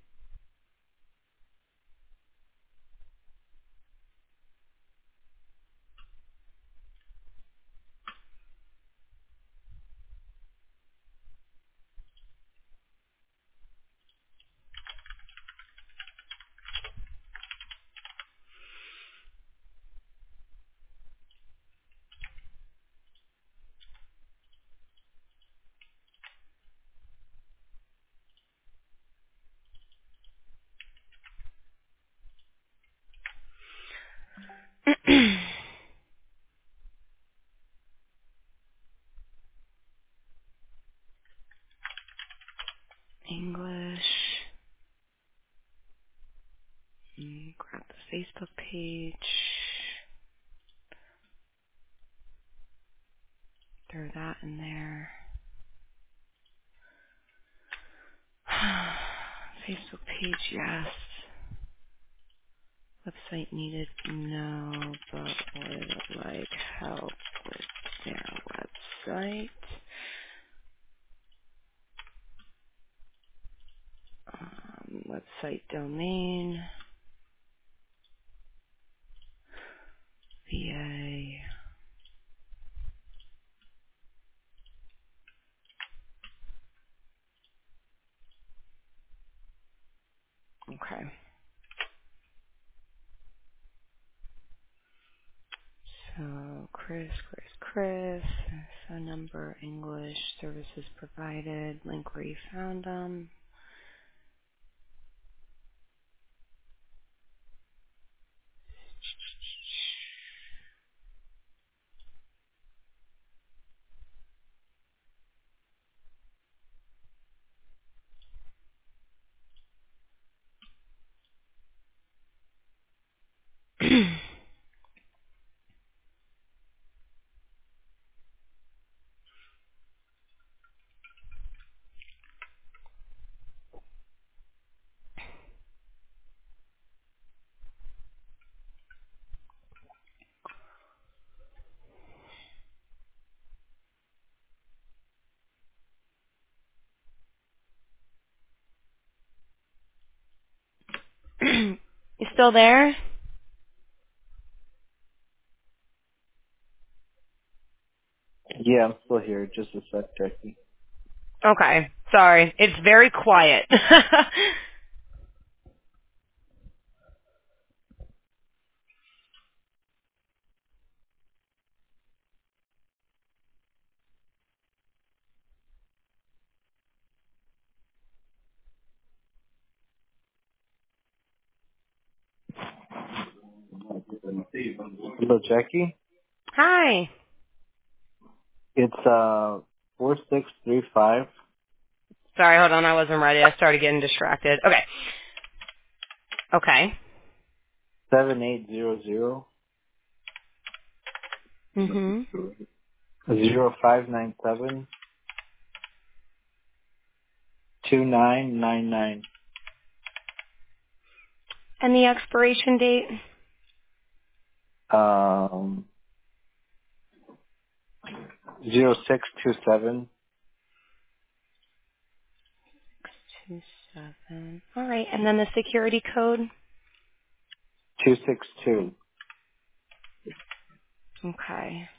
Speaker 1: English. Mm, grab the Facebook page. Throw that in there. Facebook page, yes. Website needed, no, but would like help with their website. Um, website domain, V A. Okay. So Chris, Chris, Chris, phone number, English, services provided, link where you found them. You still there?
Speaker 2: Yeah, I'm still here. Just a sec, Jackie.
Speaker 1: Okay. Sorry. It's very quiet.
Speaker 2: Hello, Jackie.
Speaker 1: Hi.
Speaker 2: It's uh four six three five
Speaker 1: Sorry, hold on. I wasn't ready. I started getting distracted. Okay. Okay.
Speaker 2: seven eight zero zero
Speaker 1: Mhm.
Speaker 2: zero five nine seven two nine nine nine.
Speaker 1: And the expiration date?
Speaker 2: Um, zero six two seven
Speaker 1: Two seven. All right. And then the security code?
Speaker 2: two six two.
Speaker 1: Okay.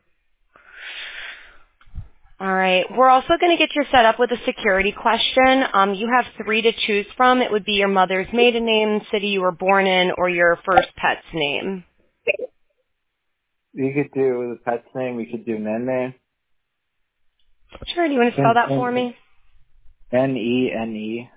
Speaker 1: All right. We're also going to get you set up with a security question. Um, you have three to choose from. It would be your mother's maiden name, city you were born in, or your first pet's name.
Speaker 2: We could do the pet's name. We could do Nene.
Speaker 1: Sure. Do you want to spell
Speaker 2: N
Speaker 1: that for me?
Speaker 2: N E N E.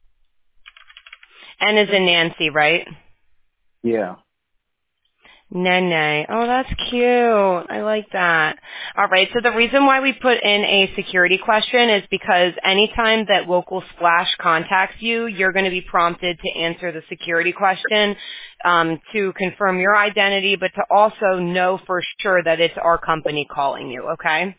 Speaker 1: N is in Nancy, right?
Speaker 2: Yeah.
Speaker 1: Nene. Oh, that's cute. I like that. All right. So the reason why we put in a security question is because anytime that Local Splash contacts you, you're going to be prompted to answer the security question um, to confirm your identity, but to also know for sure that it's our company calling you. Okay.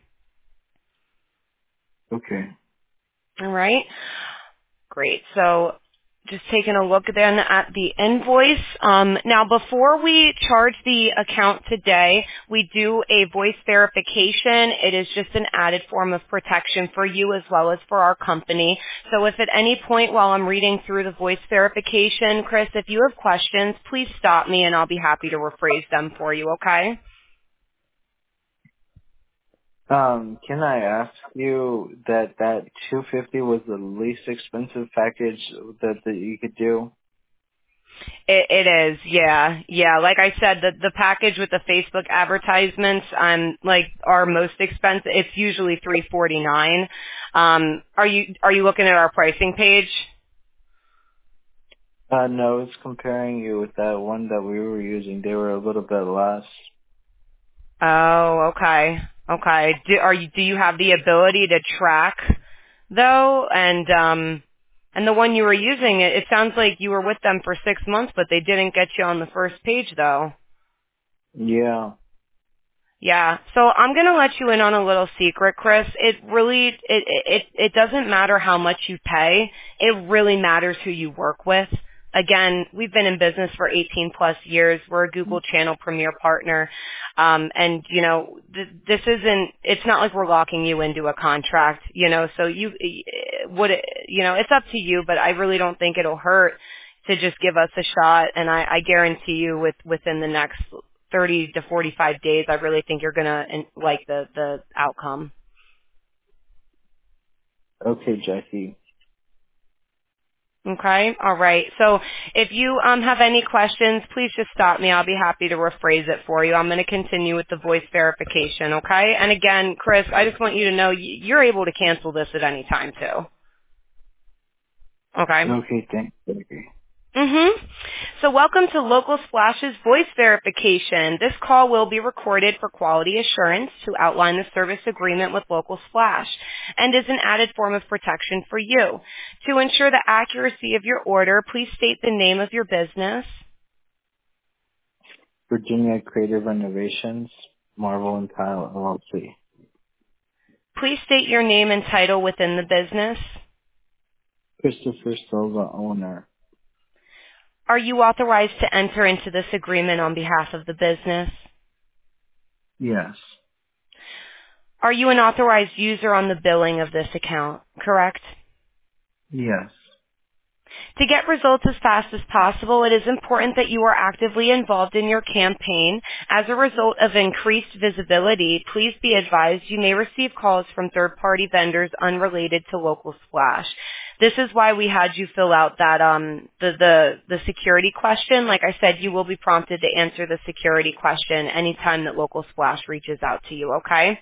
Speaker 2: Okay.
Speaker 1: All right. Great. So just taking a look then at the invoice. Um, now, before we charge the account today, we do a voice verification. It is just an added form of protection for you as well as for our company. So if at any point while I'm reading through the voice verification, Chris, if you have questions, please stop me and I'll be happy to rephrase them for you, okay?
Speaker 2: Um, can I ask you that that two fifty was the least expensive package that, that you could do?
Speaker 1: It, it is, yeah, yeah. Like I said, the the package with the Facebook advertisements, um, like are most expensive. It's usually three forty nine. Um, are you are you looking at our pricing page?
Speaker 2: Uh, no, it's comparing you with that one that we were using. They were a little bit less.
Speaker 1: Oh, okay, okay. Do are you do you have the ability to track though? And um, and the one you were using, it, it sounds like you were with them for six months, but they didn't get you on the first page though.
Speaker 2: Yeah.
Speaker 1: Yeah. So I'm going to let you in on a little secret, Chris. It really, it, it, it doesn't matter how much you pay. It really matters who you work with. Again, we've been in business for eighteen plus years. We're a Google Channel Premier partner. Um, and, you know, th- this isn't, it's not like we're locking you into a contract, you know, so you, would it, you know, it's up to you, but I really don't think it'll hurt to just give us a shot. And I, I guarantee you with, within the next thirty to forty-five days, I really think you're going to like the, the outcome.
Speaker 2: Okay, Jackie.
Speaker 1: Okay. All right. So if you um, have any questions, please just stop me. I'll be happy to rephrase it for you. I'm going to continue with the voice verification. Okay. And again, Chris, I just want you to know y- you're able to cancel this at any time too. Okay.
Speaker 2: Okay, thanks, Jackie.
Speaker 1: Mm-hmm. So welcome to Local Splash's voice verification. This call will be recorded for quality assurance to outline the service agreement with Local Splash and is an added form of protection for you. To ensure the accuracy of your order, please state the name of your business.
Speaker 2: Virginia Creative Renovations, Marvel and Tile L L C.
Speaker 1: Please state your name and title within the business.
Speaker 2: Christopher Silva, owner.
Speaker 1: Are you authorized to enter into this agreement on behalf of the business?
Speaker 2: Yes.
Speaker 1: Are you an authorized user on the billing of this account, correct?
Speaker 2: Yes.
Speaker 1: To get results as fast as possible, it is important that you are actively involved in your campaign. As a result of increased visibility, please be advised you may receive calls from third-party vendors unrelated to Local Splash. This is why we had you fill out that um the, the the security question. Like I said, you will be prompted to answer the security question anytime that Local Splash reaches out to you, okay?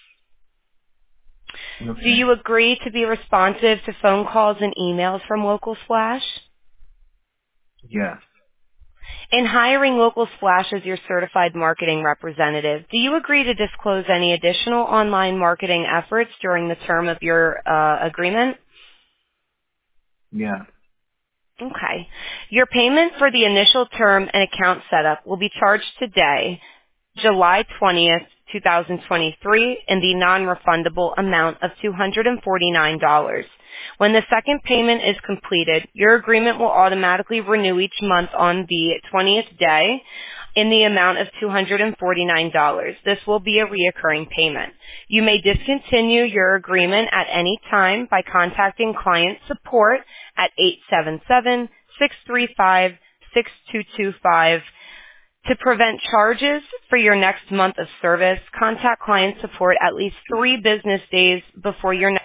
Speaker 2: Okay.
Speaker 1: Do you agree to be responsive to phone calls and emails from Local Splash?
Speaker 2: Yes.
Speaker 1: In hiring Local Splash as your certified marketing representative, do you agree to disclose any additional online marketing efforts during the term of your uh, agreement?
Speaker 2: Yeah.
Speaker 1: Okay. Your payment for the initial term and account setup will be charged today, July twentieth, twenty twenty-three, in the non-refundable amount of two hundred forty-nine dollars. When the second payment is completed, your agreement will automatically renew each month on the twentieth day in the amount of two hundred forty-nine dollars. This will be a reoccurring payment. You may discontinue your agreement at any time by contacting client support at eight seven seven, six three five, six two two five. To prevent charges for your next month of service, contact client support at least three business days before your next